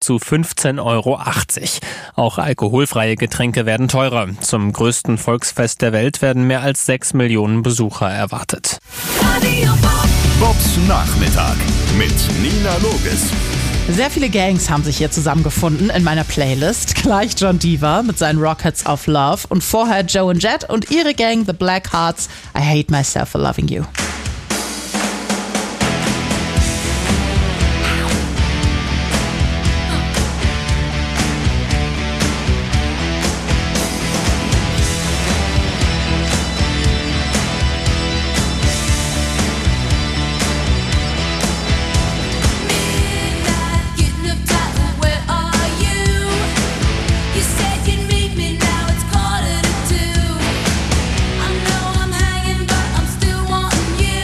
zu 15,80 Euro. Auch alkoholfreie Getränke werden teurer. Zum größten Volksfest der Welt werden mehr als 6 Millionen Besucher erwartet. Bobs Nachmittag mit Nina Loges. Sehr viele Gangs haben sich hier zusammengefunden in meiner Playlist. Gleich John Diva mit seinen Rockets of Love und vorher Joe and Jet und ihre Gang The Black Hearts. I Hate Myself for Loving You. I'm hanging, but I'm still wanting you.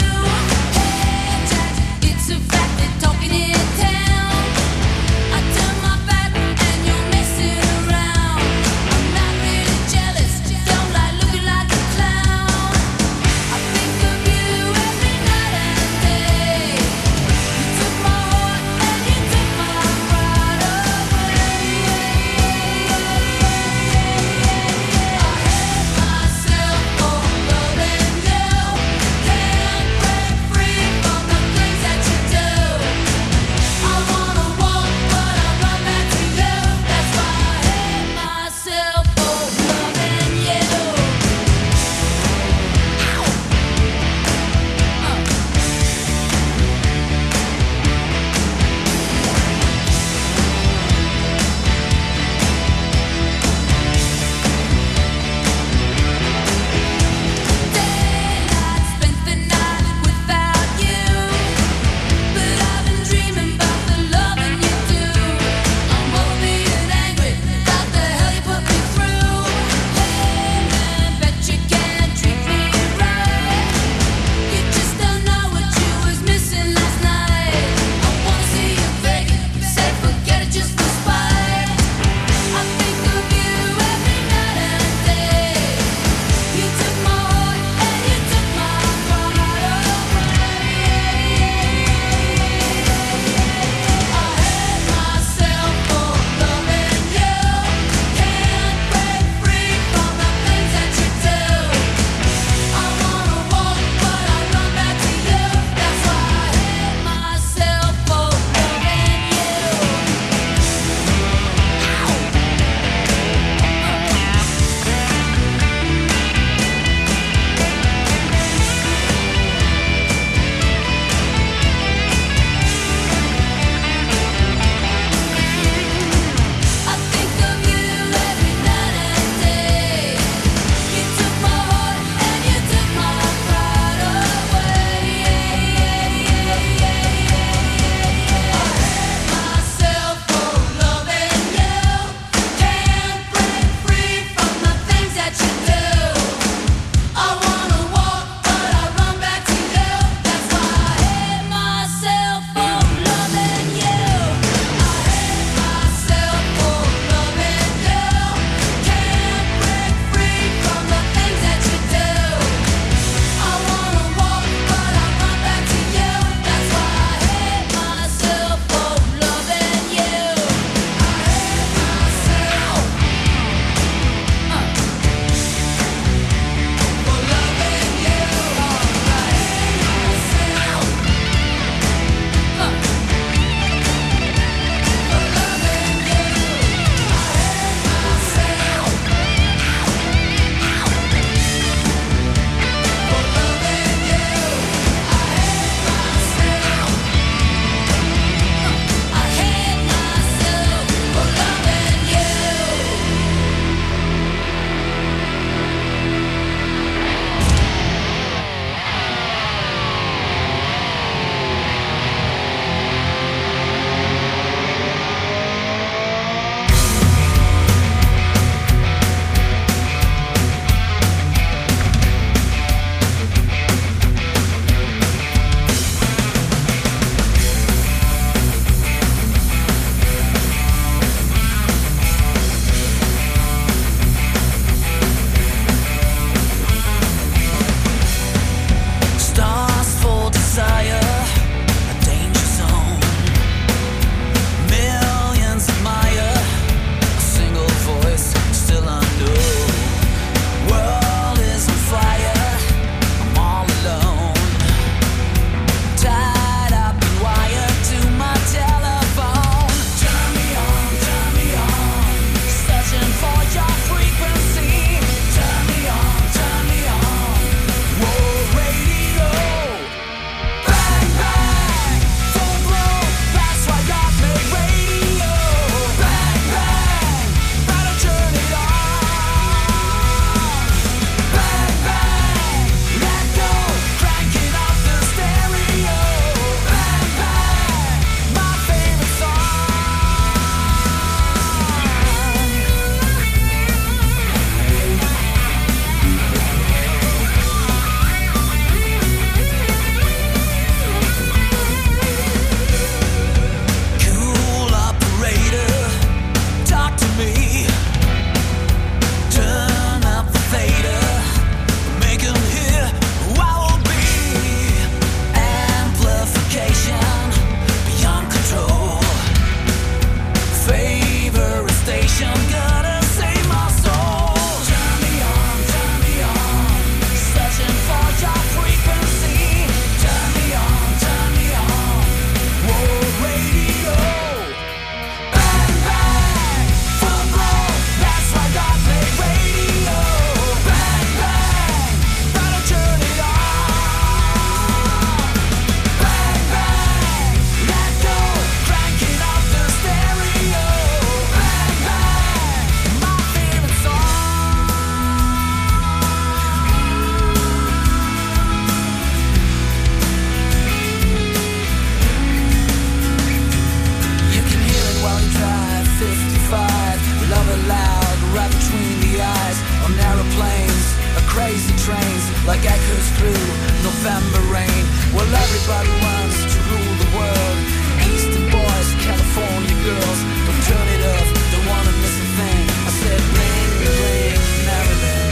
Everybody wants to rule the world. Eastern boys, California girls, don't turn it off, don't wanna miss a thing. I said bling, bling, Maryland.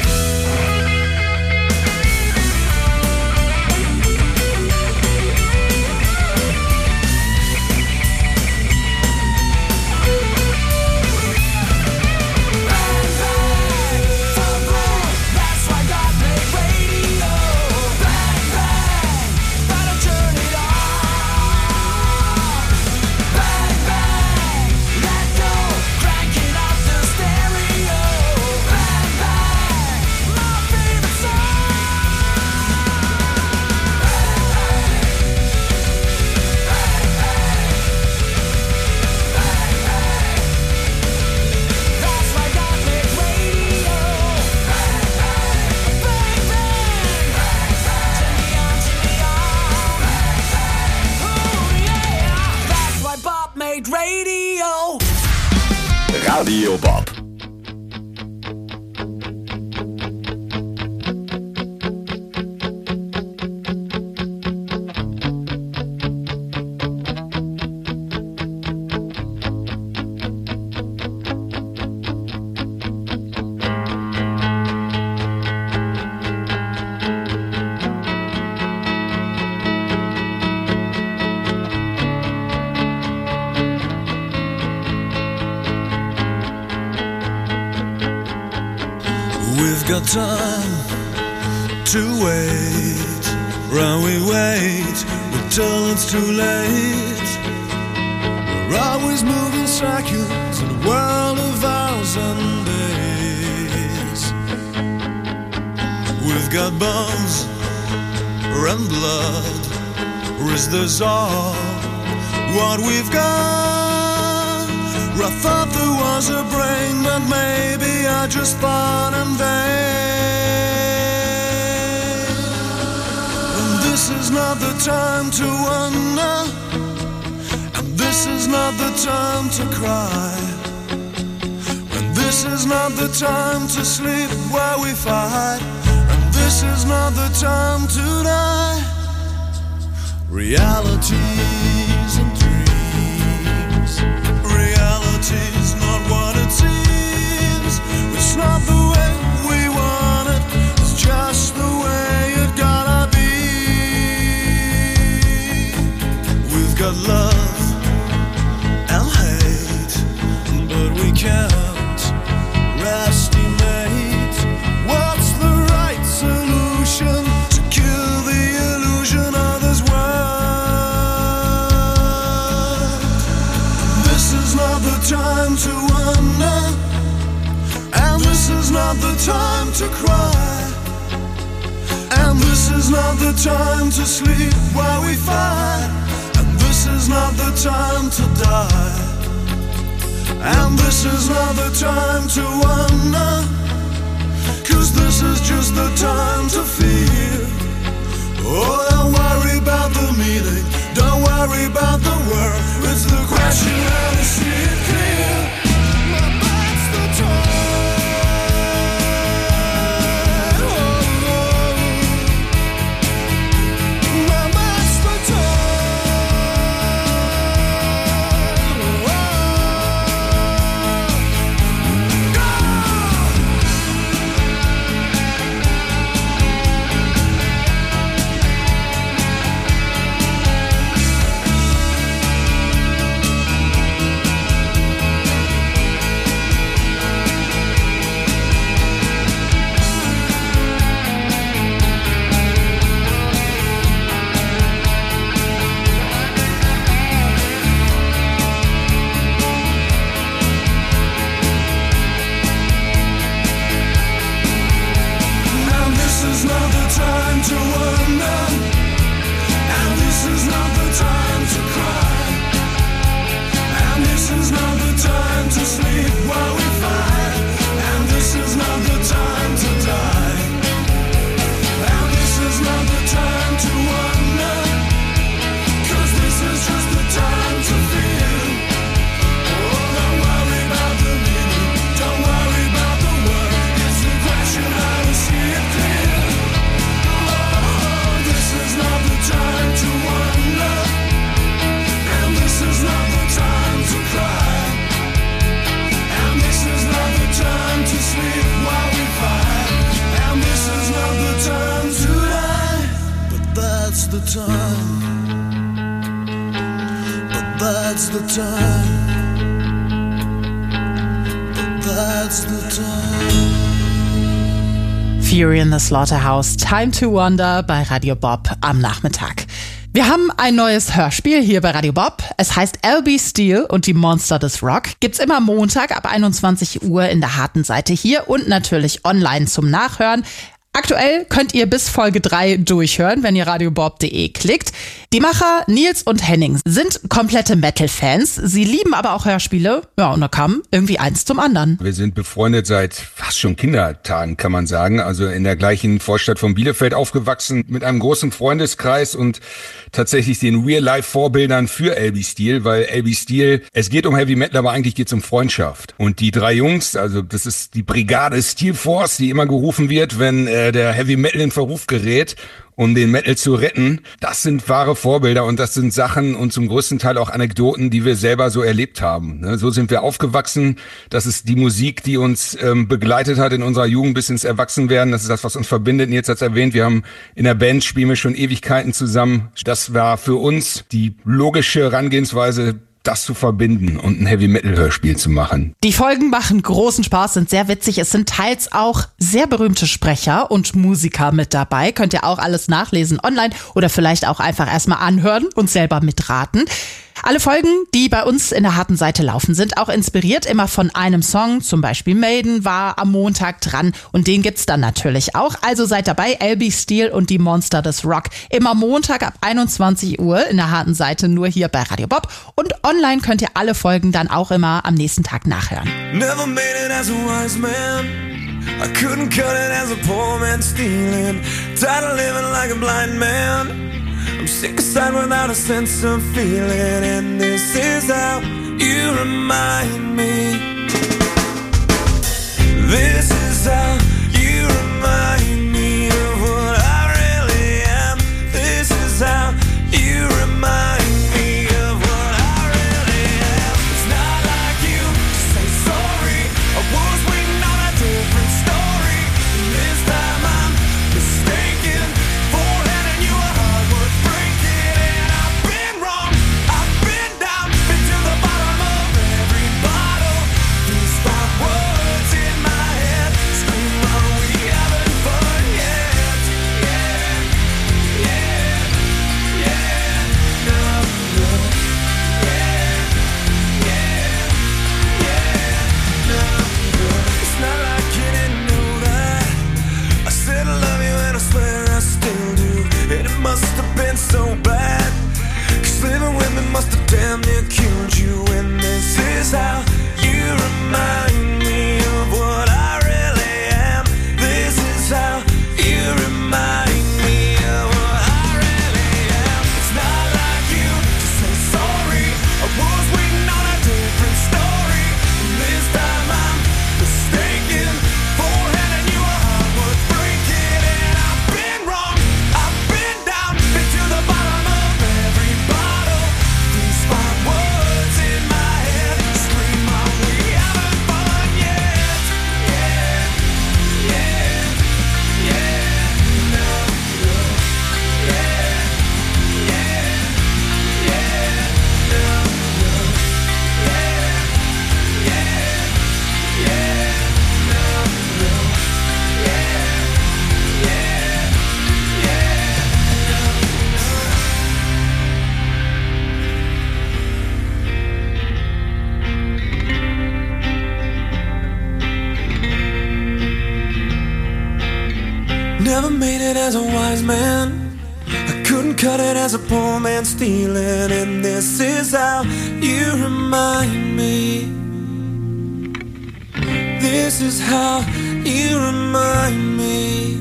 Radio Bob. We've got time to wait, while we wait, we're till it's too late. We're always moving circuits in a world of hours and days. We've got bones and blood, or is this all what we've got? I thought there was a brain, but maybe I just thought in vain. And this is not the time to wonder, and this is not the time to cry, and this is not the time to sleep while we fight, and this is not the time to die. Realities and dreams, reality's not what it seems. It's not the way we want it, it's just the way it gotta be. We've got love and hate, but we can't estimate what's the right solution to kill the illusion of this world. This is not the time to wonder, and this is not the time to cry, and this is not the time to sleep while we fight, and this is not the time to die, and this is not the time to wonder, 'cause this is just the time to feel. Oh, don't worry about the meaning, don't worry about the word, it's the question how to see it clear. But that's the time. Oh, oh. But that's the time. Oh, go! time. But that's the time. But that's the time. Fury in the Slaughterhouse, Time to Wonder bei Radio Bob am Nachmittag. Wir haben ein neues Hörspiel hier bei Radio Bob. Es heißt LB Steel und die Monster des Rock. Gibt's immer Montag ab 21 Uhr in der harten Seite hier und natürlich online zum Nachhören. Aktuell könnt ihr bis Folge 3 durchhören, wenn ihr radiobob.de klickt. Die Macher Nils und Henning sind komplette Metal-Fans. Sie lieben aber auch Hörspiele. Ja, und da kam irgendwie eins zum anderen. Wir sind befreundet seit fast schon Kindertagen, kann man sagen. Also in der gleichen Vorstadt von Bielefeld aufgewachsen, mit einem großen Freundeskreis und tatsächlich den Real-Life-Vorbildern für LB Steel, weil LB Steel, es geht um Heavy Metal, aber eigentlich geht es um Freundschaft. Und die 3 Jungs, also das ist die Brigade Steel Force, die immer gerufen wird, wenn der Heavy Metal in Verruf gerät, um den Metal zu retten. Das sind wahre Vorbilder und das sind Sachen und zum größten Teil auch Anekdoten, die wir selber so erlebt haben. So sind wir aufgewachsen. Das ist die Musik, die uns begleitet hat in unserer Jugend bis ins Erwachsenwerden. Das ist das, was uns verbindet. Und jetzt hat's erwähnt, wir haben in der Band, spielen wir schon Ewigkeiten zusammen. Das war für uns die logische Herangehensweise, das zu verbinden und ein Heavy-Metal-Hörspiel zu machen. Die Folgen machen großen Spaß, sind sehr witzig. Es sind teils auch sehr berühmte Sprecher und Musiker mit dabei. Könnt ihr auch alles nachlesen online oder vielleicht auch einfach erstmal anhören und selber mitraten. Alle Folgen, die bei uns in der harten Seite laufen, sind auch inspiriert immer von einem Song. Zum Beispiel Maiden war am Montag dran und den gibt's dann natürlich auch. Also seid dabei, LB Steel und die Monster des Rock. Immer Montag ab 21 Uhr in der harten Seite, nur hier bei Radio Bob. Und online könnt ihr alle Folgen dann auch immer am nächsten Tag nachhören. Never made it as a wise man. I couldn't cut it as a poor man stealing. Tired of living like a blind man. I'm sick aside without a sense of feeling. And this is how you remind me. This is how you remind me of what I really am. This is how you remind me of what I really am. It's not like you to say sorry. I was waiting on a different story. This time I'm mistaken for handing you a heart worth breaking. And I've been wrong, I've been down, been to the bottom of every bottle. These 5 words in my head scream, are we having fun yet? Yeah, yeah, yeah, no, no, yeah, yeah, yeah, no, no. It's not like you didn't know that. I said I love you and I swear I still do. And it must have been so bad, 'cause living with me must have damn near killed you. And this is how you remind me of what I really am. This is how you remind me of what I really am. It's not like you to say sorry. I was waiting on a different story. And this time I'm mistaken for handing you a heart worth breaking. And I've been wrong, I've been down, been to the bottom of every bottle. These 5 words in my head scream, are we having fun yet? Yeah, yeah, yeah, no, no, yeah, yeah, yeah, no, no, yeah, yeah, yeah, no, no, yeah, yeah, Never made it as a wise man. I couldn't cut it as a poor man stealing. And this is how you remind me. This is how you remind me.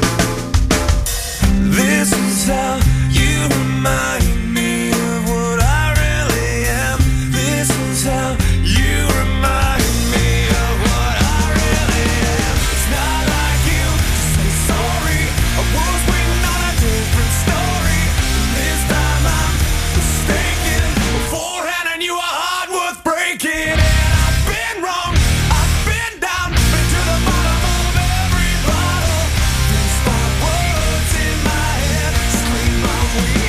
This is how you remind me of what I really am. This is how you remind me of what I really am. It's not like you to say sorry. I was waiting on a different story. And this time I'm mistaken for handing you a heart worth breaking. And I've been wrong, I've been down, been to the bottom of every bottle. These 5 words in my head scream, are we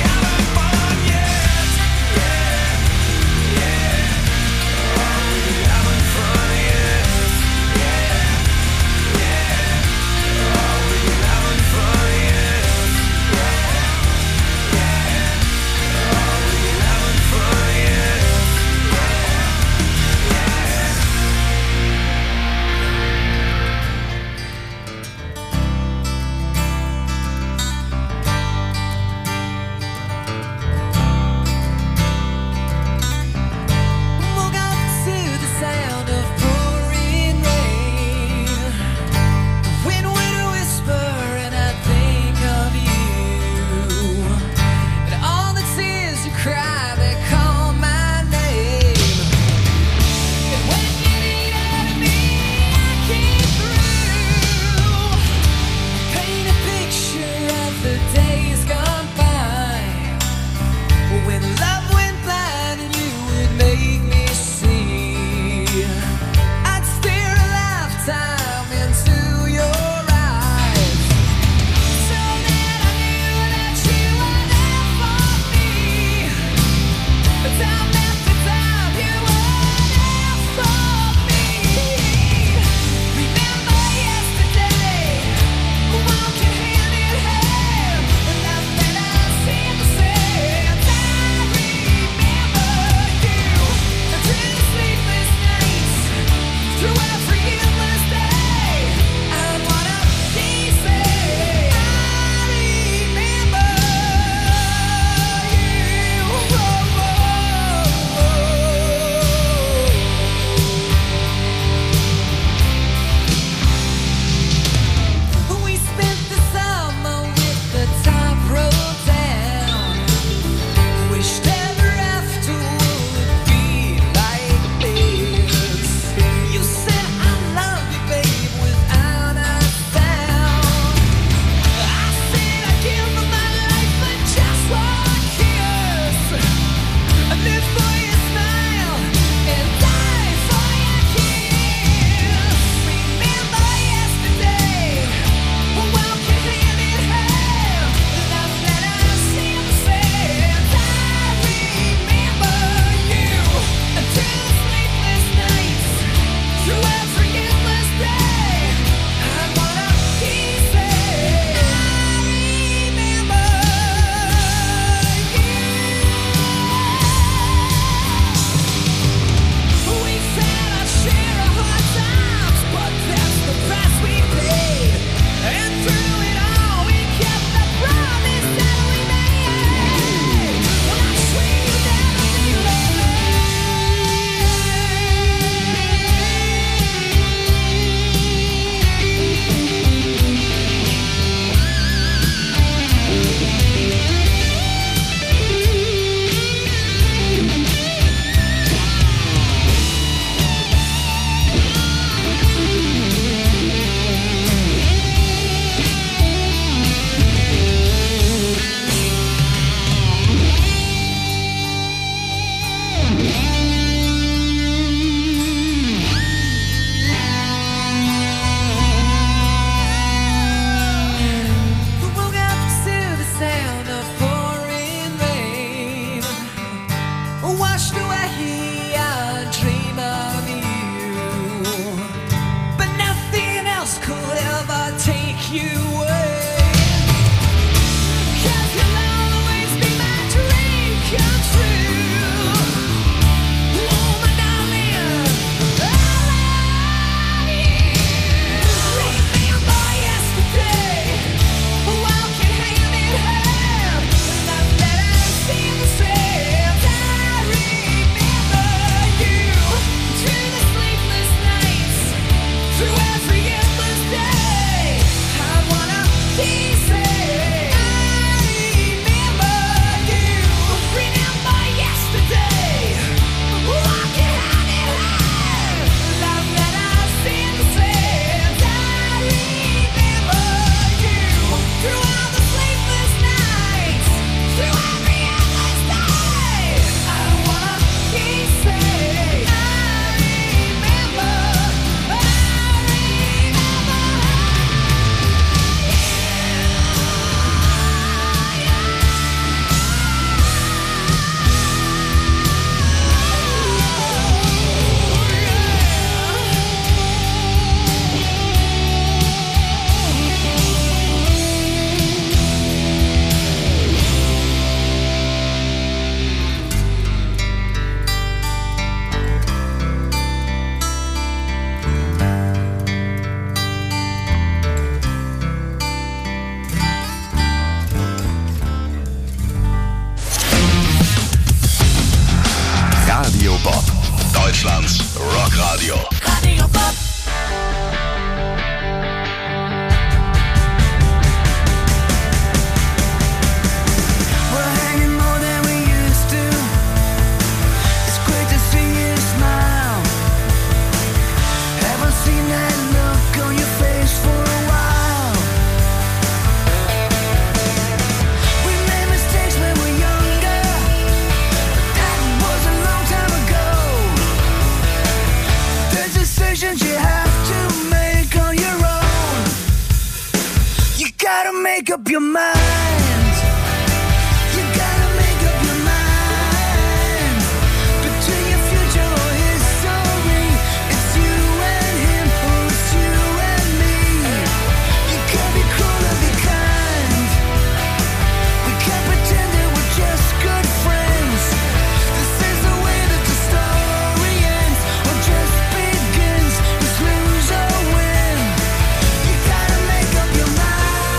make up your mind. You gotta make up your mind. Between your future or history, it's you and him or it's you and me. You can't be cruel or be kind. We can't pretend that we're just good friends. This is the way that the story ends or just begins. It's lose or win. You gotta make up your mind.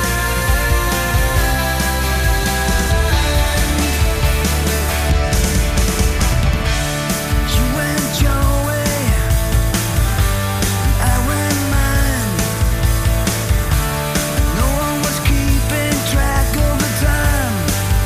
You went your way, I went mine. No one was keeping track of the time.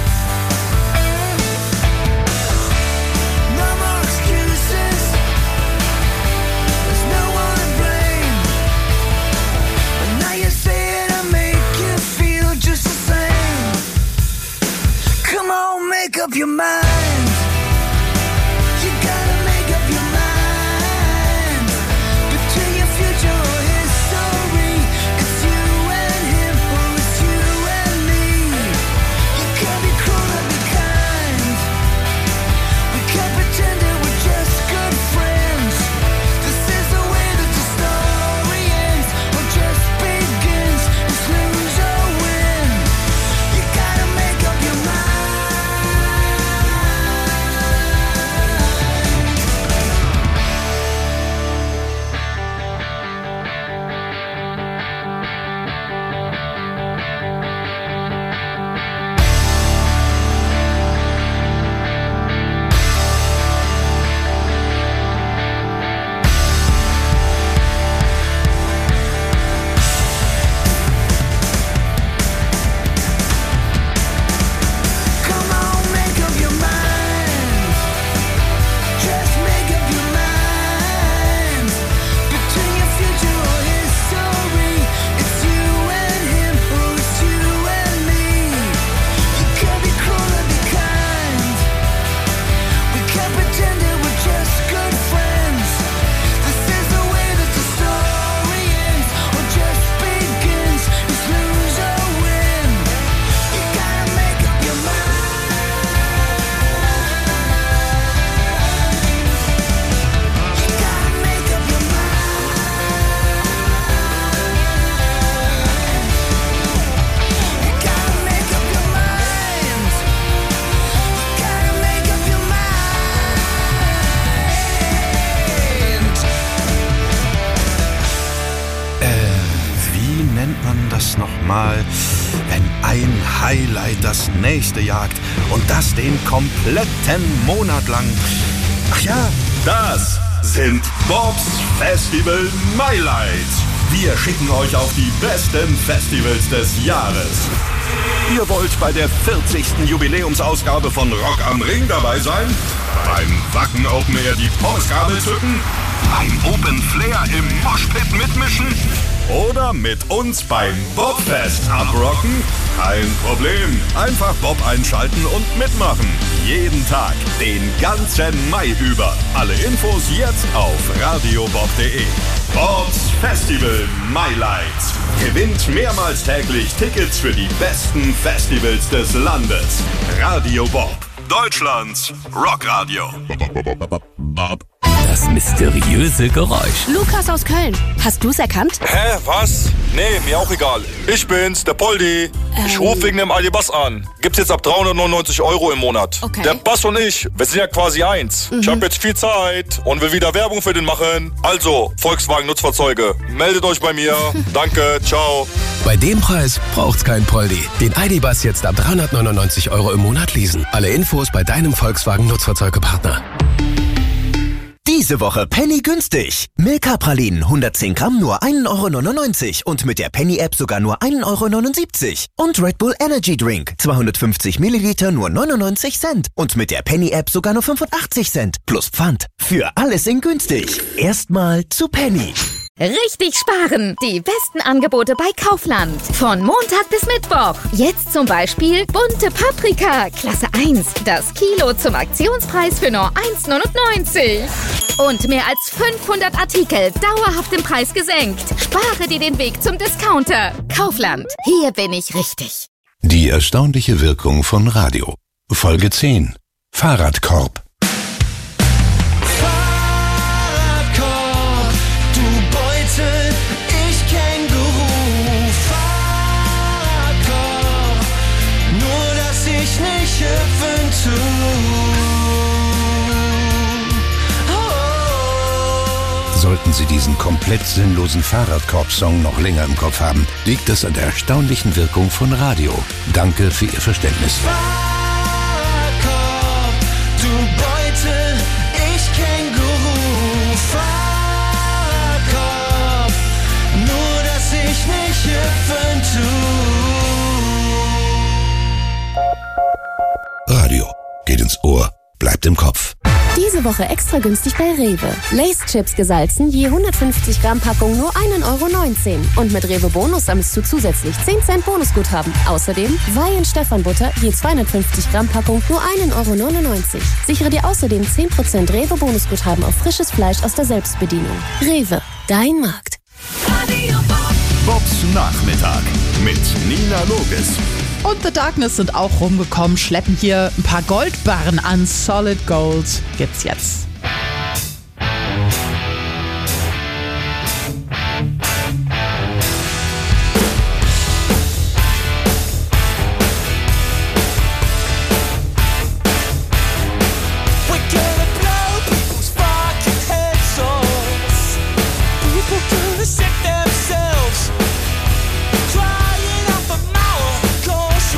No more excuses. There's no one to blame. But now you say it and make you feel just the same. Come on, make up your mind. You gotta make up your mind. Between your future or history, it's you and him or it's you and me. You can't be cruel or be kind. We can't pretend that we're just good friends. This is the way that the story ends or just begins. It's lose or win. You gotta make up your mind. Come on, make up your mind. Just make up your mind. Between your future or history, it's you and him or it's you and me. You can't be cruel or be kind. We can't pretend that we're just good friends. This is the way that the story ends or just begins. It's lose or win. You gotta make up your mind. You gotta make up your mind. You gotta make up your mind. You gotta make up your mind. Wie nennt man das nochmal, wenn ein Highlight das nächste jagt und das den kompletten Monat lang? Ach ja, Das sind Bobs Festival Highlights. Wir schicken euch auf die besten Festivals des Jahres. Ihr wollt bei der 40. Jubiläumsausgabe von Rock am Ring dabei sein? Beim Wacken Open Air die Pommesgabel zücken? Beim Open Flair im Moshpit mitmischen? Oder mit uns beim Bobfest abrocken? Kein Problem. Einfach Bob einschalten und mitmachen. Jeden Tag, den ganzen Mai über. Alle Infos jetzt auf radiobob.de. Bobs Festival Highlights. Gewinnt mehrmals täglich Tickets für die besten Festivals des Landes. Radio Bob, Deutschlands Rockradio. Das mysteriöse Geräusch. Lukas aus Köln. Hast du's erkannt? Hä, was? Nee, mir auch egal. Ich bin's, der Poldi. Ich rufe wegen dem ID-Bass an. Gibt's jetzt ab 399 € im Monat. Okay. Der Bass und ich, wir sind ja quasi eins. Ich habe jetzt viel Zeit und will wieder Werbung für den machen. Also, Volkswagen Nutzfahrzeuge, meldet euch bei mir. Danke, ciao. Bei dem Preis braucht's kein Poldi. Den ID-Bus jetzt ab 399 € im Monat leasen. Alle Infos bei deinem Volkswagen Nutzfahrzeugepartner. Diese Woche Penny günstig. Milka-Pralinen 110 Gramm nur 1,99 € und mit der Penny-App sogar nur 1,79 € Und Red Bull Energy Drink 250 Milliliter nur 99 Cent und mit der Penny-App sogar nur 85 Cent plus Pfand. Für alles in günstig. Erstmal zu Penny. Richtig sparen! Die besten Angebote bei Kaufland. Von Montag bis Mittwoch. Jetzt zum Beispiel bunte Paprika, Klasse 1. Das Kilo zum Aktionspreis für nur 1,99. Und mehr als 500 Artikel dauerhaft im Preis gesenkt. Spare dir den Weg zum Discounter. Kaufland. Hier bin ich richtig. Die erstaunliche Wirkung von Radio. Folge 10. Fahrradkorb. Sollten Sie diesen komplett sinnlosen Fahrradkorb-Song noch länger im Kopf haben, liegt es an der erstaunlichen Wirkung von Radio. Danke für Ihr Verständnis. Fahrradkorb, du Beute, ich Känguru. Fahrradkorb, nur dass ich nicht hüpfen tu. Radio geht ins Ohr, bleibt im Kopf. Diese Woche extra günstig bei Rewe. Lay's Chips gesalzen, je 150 Gramm Packung nur 1,19 € Und mit Rewe Bonus sammelst du zusätzlich 10 Cent Bonusguthaben. Außerdem Weihen Stefan Butter, je 250 Gramm Packung nur 1,99 €. Sichere dir außerdem 10% Rewe Bonusguthaben auf frisches Fleisch aus der Selbstbedienung. Rewe, dein Markt. Bobs Nachmittag mit Nina Loges. Und The Darkness sind auch rumgekommen, schleppen hier ein paar Goldbarren an. Solid Gold gibt's jetzt.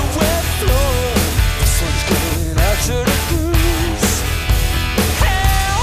Hell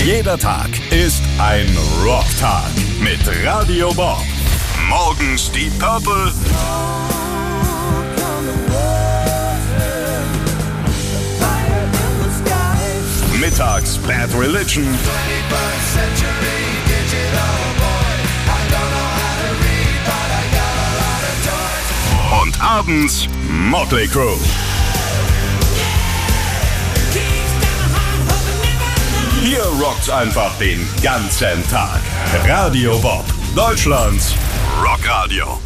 Jeder Tag ist ein Rocktag mit Radio Bob. Morgens die Purple. Mittags Bad Religion. Und abends Motley Crue. Hier rockt's einfach den ganzen Tag. Radio Bob, Deutschlands Rockradio.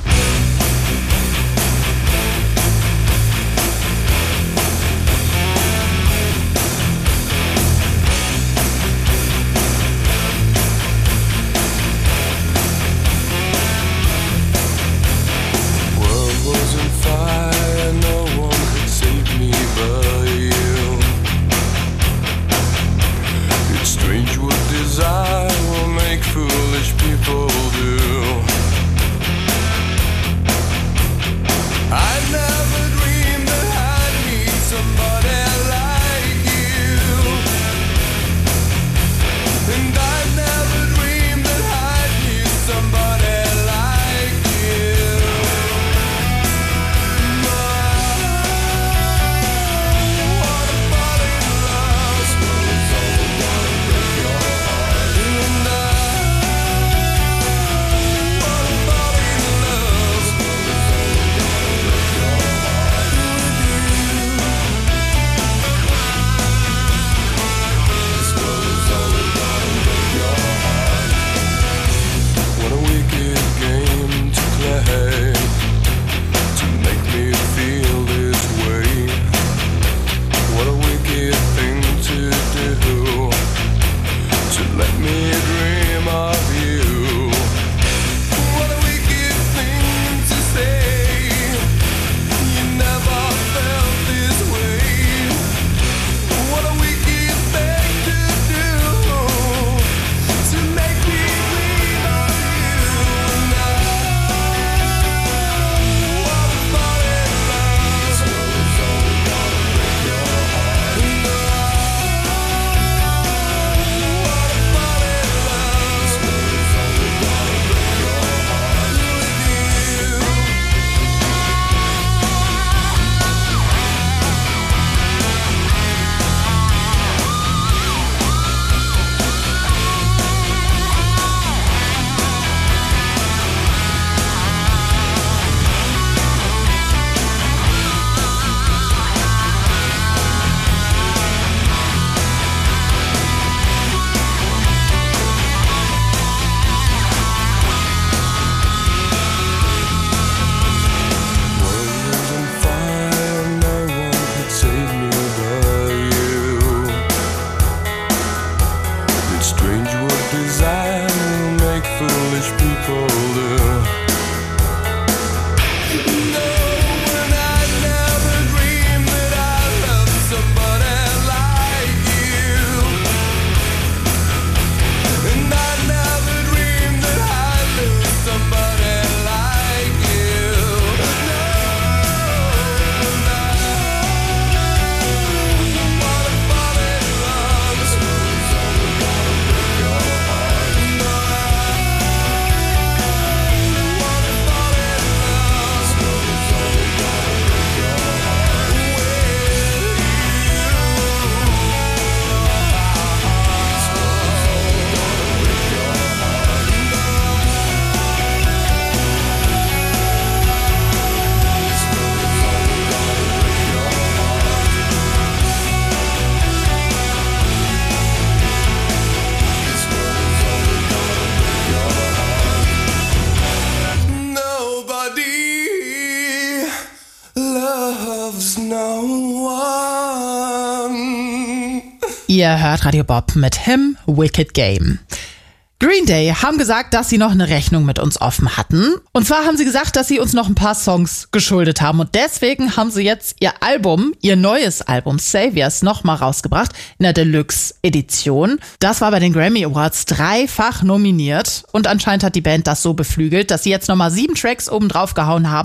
Ihr hört Radio Bob mit Him, Wicked Game. Green Day haben gesagt, dass sie noch eine Rechnung mit uns offen hatten. Und zwar haben sie gesagt, dass sie uns noch ein paar Songs geschuldet haben. Und deswegen haben sie jetzt ihr neues Album Saviors nochmal rausgebracht in der Deluxe-Edition. Das war bei den Grammy Awards 3-fach nominiert. Und anscheinend hat die Band das so beflügelt, dass sie jetzt nochmal 7 Tracks oben drauf gehauen haben.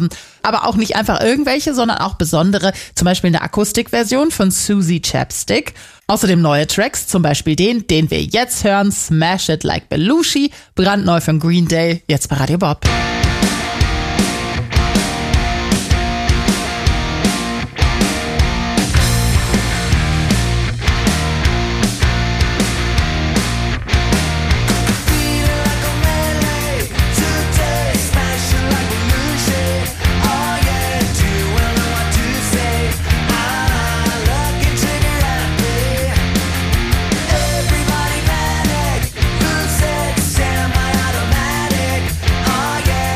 aber auch nicht einfach irgendwelche, sondern auch besondere, zum Beispiel eine Akustikversion von Susie Chapstick. Außerdem neue Tracks, zum Beispiel den wir jetzt hören, Smash It Like Belushi, brandneu von Green Day, jetzt bei Radio Bob. Everybody manic, lose it, semi-automatic. Oh yeah.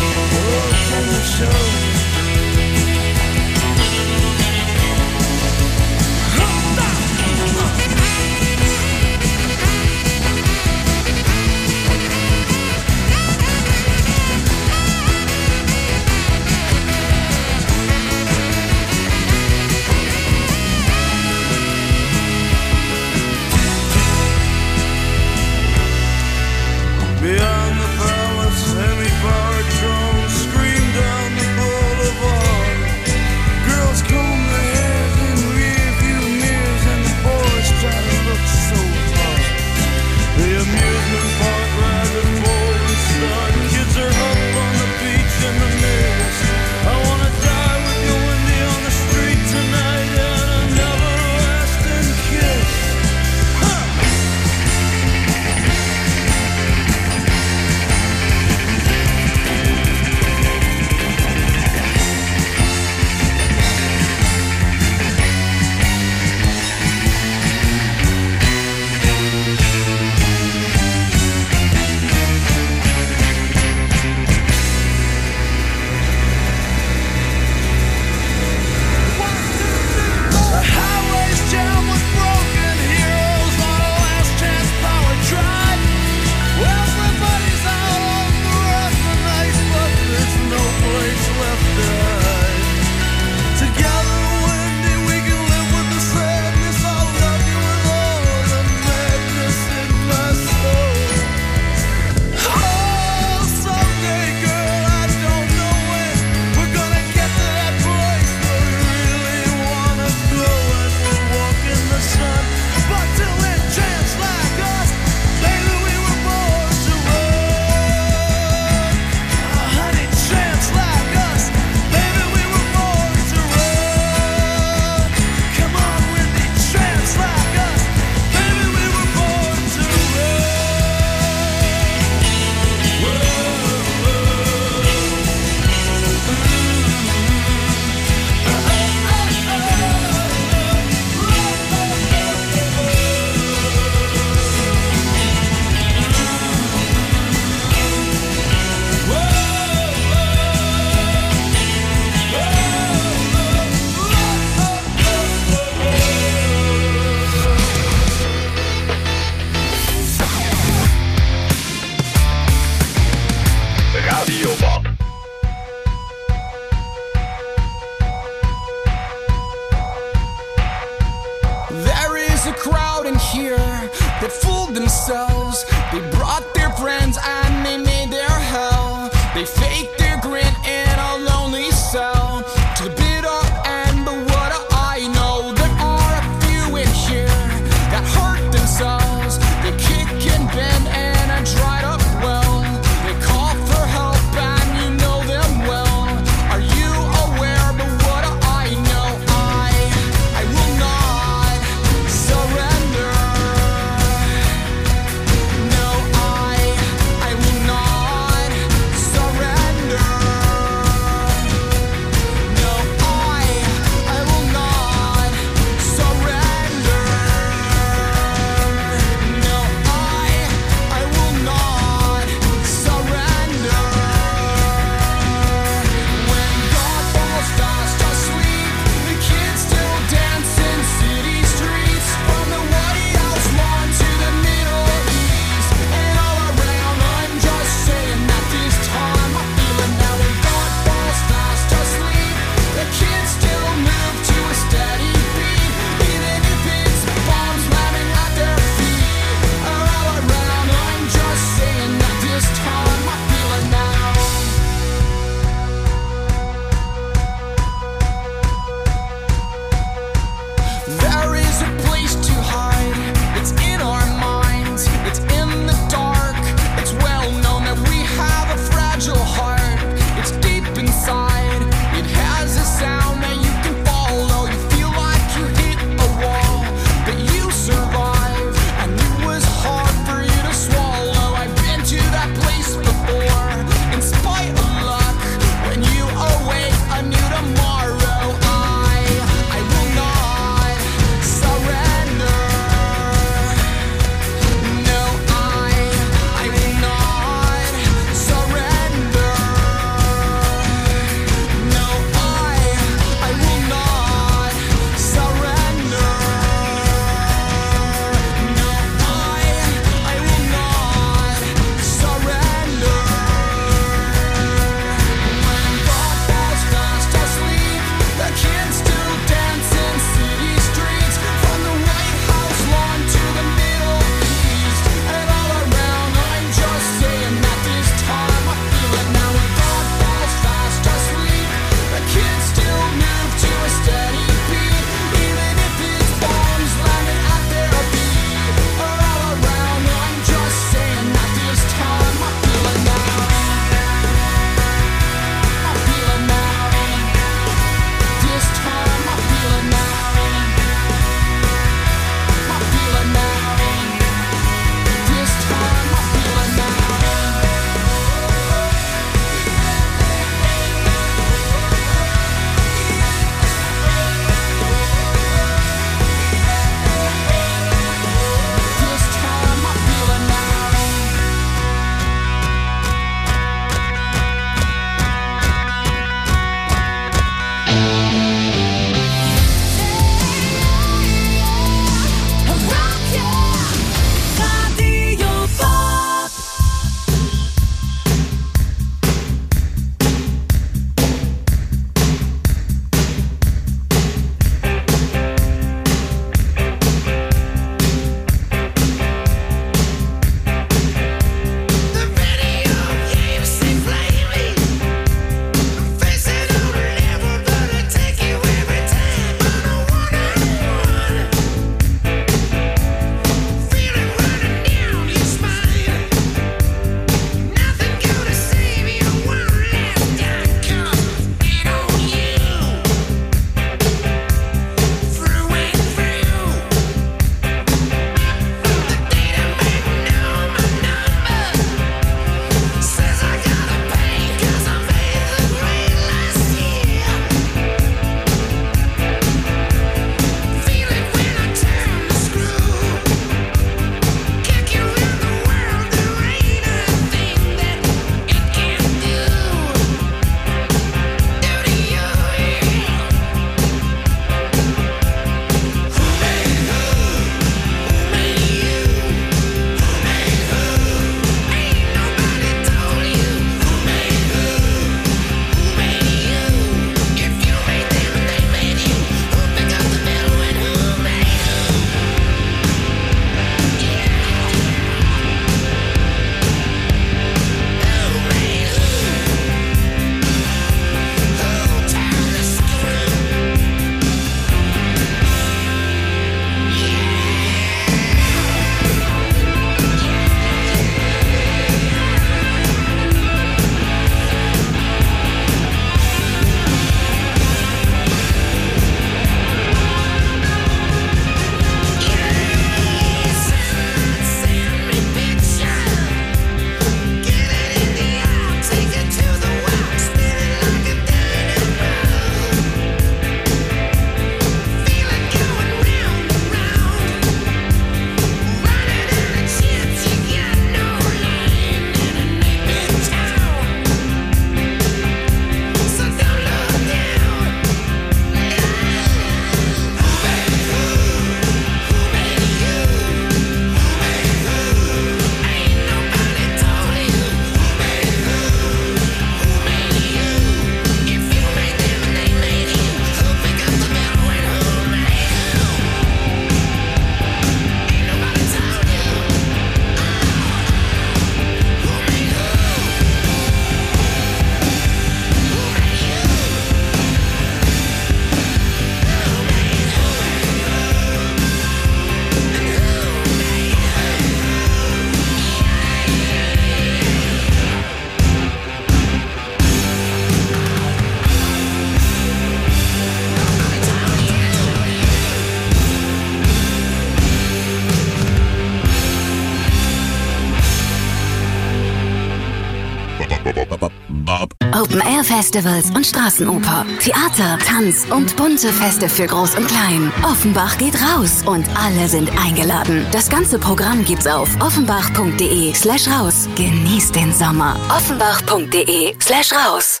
Open-Air-Festivals und Straßenoper, Theater, Tanz und bunte Feste für Groß und Klein. Offenbach geht raus und alle sind eingeladen. Das ganze Programm gibt's auf offenbach.de/raus. Genießt den Sommer. offenbach.de/raus.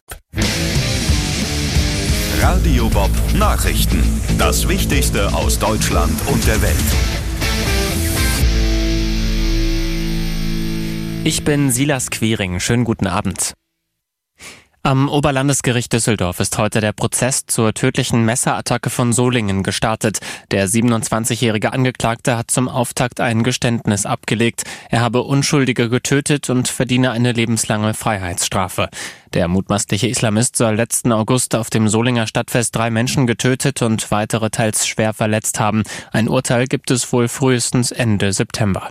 Radio Bob Nachrichten. Das Wichtigste aus Deutschland und der Welt. Ich bin Silas Quiring. Schönen guten Abend. Am Oberlandesgericht Düsseldorf ist heute der Prozess zur tödlichen Messerattacke von Solingen gestartet. Der 27-jährige Angeklagte hat zum Auftakt ein Geständnis abgelegt. Er habe Unschuldige getötet und verdiene eine lebenslange Freiheitsstrafe. Der mutmaßliche Islamist soll letzten August auf dem Solinger Stadtfest 3 Menschen getötet und weitere teils schwer verletzt haben. Ein Urteil gibt es wohl frühestens Ende September.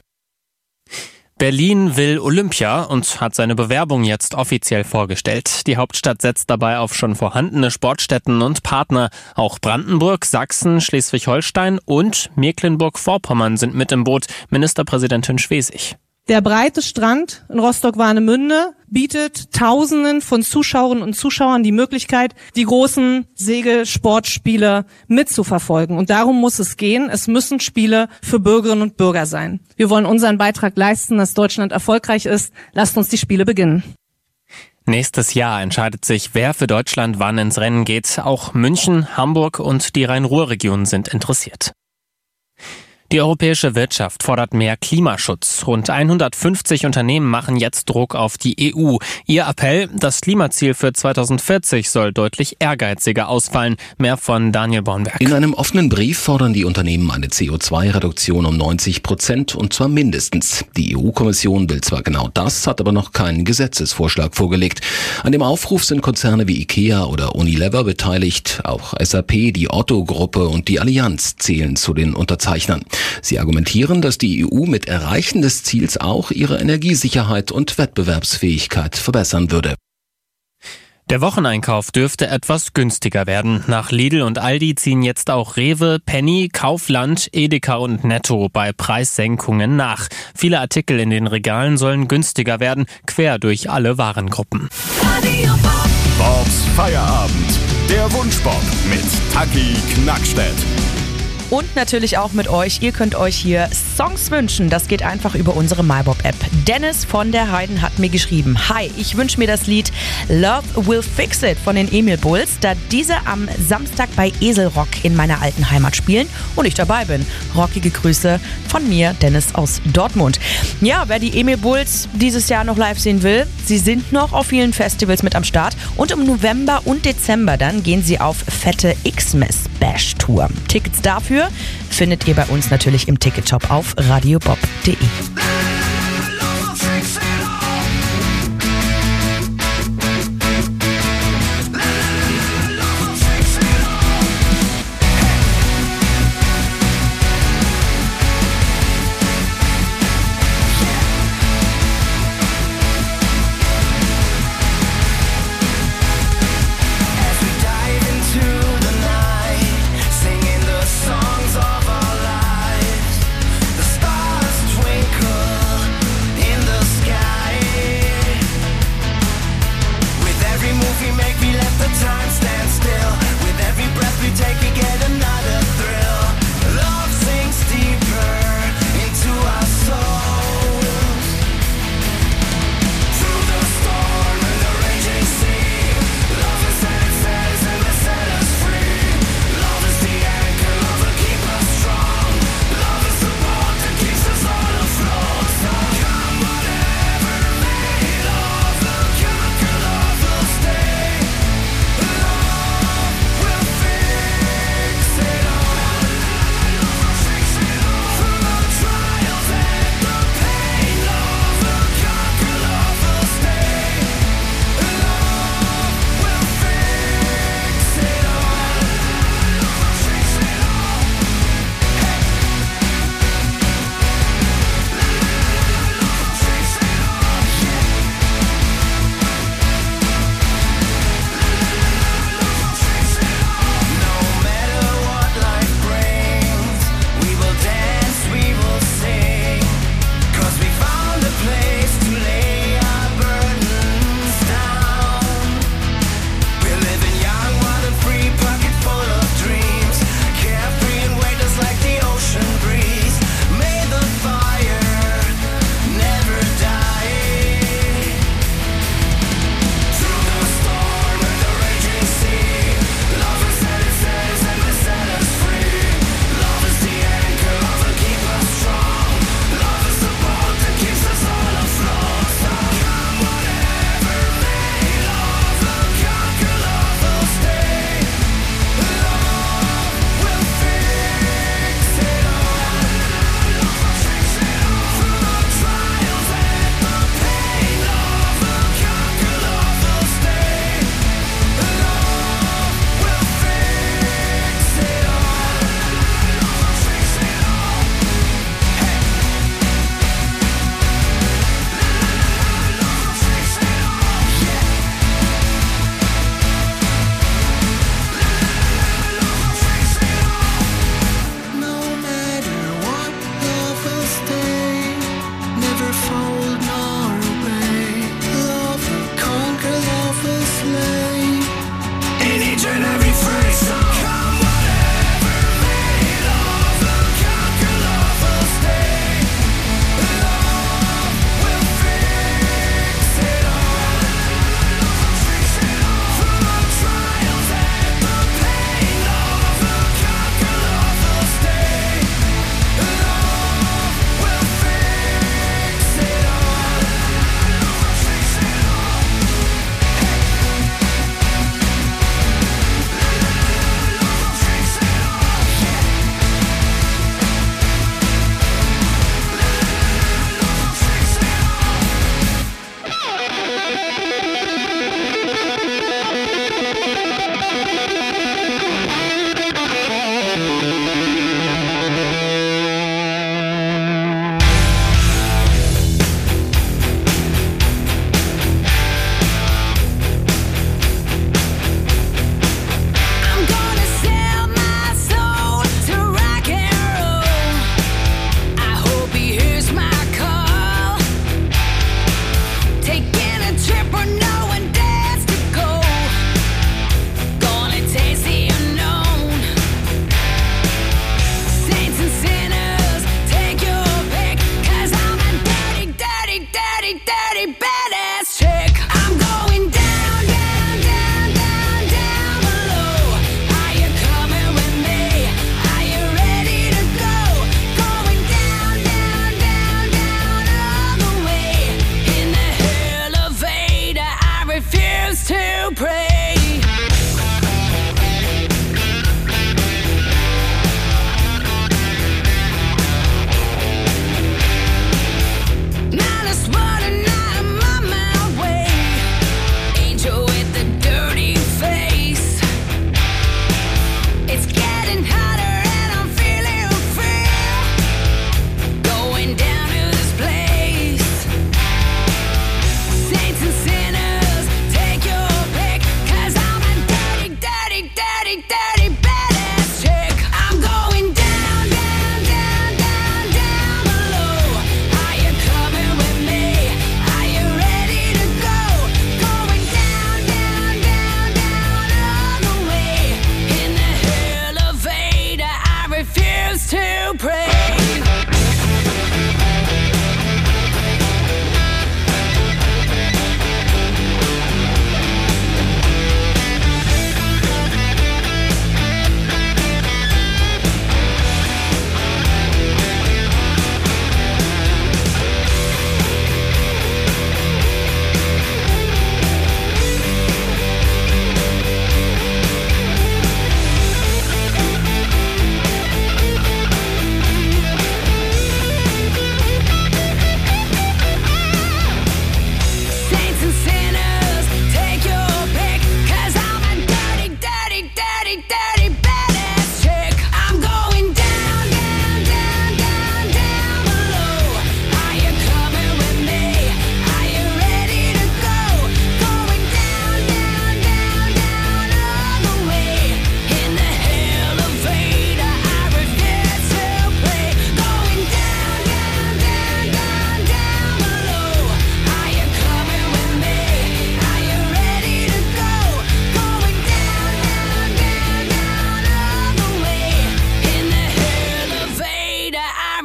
Berlin will Olympia und hat seine Bewerbung jetzt offiziell vorgestellt. Die Hauptstadt setzt dabei auf schon vorhandene Sportstätten und Partner. Auch Brandenburg, Sachsen, Schleswig-Holstein und Mecklenburg-Vorpommern sind mit im Boot. Ministerpräsidentin Schwesig. Der breite Strand in Rostock-Warnemünde bietet Tausenden von Zuschauerinnen und Zuschauern die Möglichkeit, die großen Segelsportspiele mitzuverfolgen. Und darum muss es gehen. Es müssen Spiele für Bürgerinnen und Bürger sein. Wir wollen unseren Beitrag leisten, dass Deutschland erfolgreich ist. Lasst uns die Spiele beginnen. Nächstes Jahr entscheidet sich, wer für Deutschland wann ins Rennen geht. Auch München, Hamburg und die Rhein-Ruhr-Region sind interessiert. Die europäische Wirtschaft fordert mehr Klimaschutz. Rund 150 Unternehmen machen jetzt Druck auf die EU. Ihr Appell, das Klimaziel für 2040 soll deutlich ehrgeiziger ausfallen. Mehr von Daniel Bornberg. In einem offenen Brief fordern die Unternehmen eine CO2-Reduktion um 90% und zwar mindestens. Die EU-Kommission will zwar genau das, hat aber noch keinen Gesetzesvorschlag vorgelegt. An dem Aufruf sind Konzerne wie IKEA oder Unilever beteiligt. Auch SAP, die Otto-Gruppe und die Allianz zählen zu den Unterzeichnern. Sie argumentieren, dass die EU mit Erreichen des Ziels auch ihre Energiesicherheit und Wettbewerbsfähigkeit verbessern würde. Der Wocheneinkauf dürfte etwas günstiger werden. Nach Lidl und Aldi ziehen jetzt auch Rewe, Penny, Kaufland, Edeka und Netto bei Preissenkungen nach. Viele Artikel in den Regalen sollen günstiger werden, quer durch alle Warengruppen. Bobs Feierabend. Der Wunschbob mit Taki Knackstedt. Und natürlich auch mit euch. Ihr könnt euch hier Songs wünschen. Das geht einfach über unsere MyBob-App. Dennis von der Heiden hat mir geschrieben: Hi, ich wünsche mir das Lied Love Will Fix It von den Emil Bulls, da diese am Samstag bei Eselrock in meiner alten Heimat spielen und ich dabei bin. Rockige Grüße von mir, Dennis aus Dortmund. Ja, wer die Emil Bulls dieses Jahr noch live sehen will, sie sind noch auf vielen Festivals mit am Start und im November und Dezember dann gehen sie auf fette Xmas Bash Tour. Tickets dafür findet ihr bei uns natürlich im Ticketshop auf radiobob.de. Songs of our lives, the stars twinkle.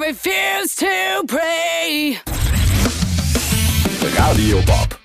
refuse to pray. Radio Bob.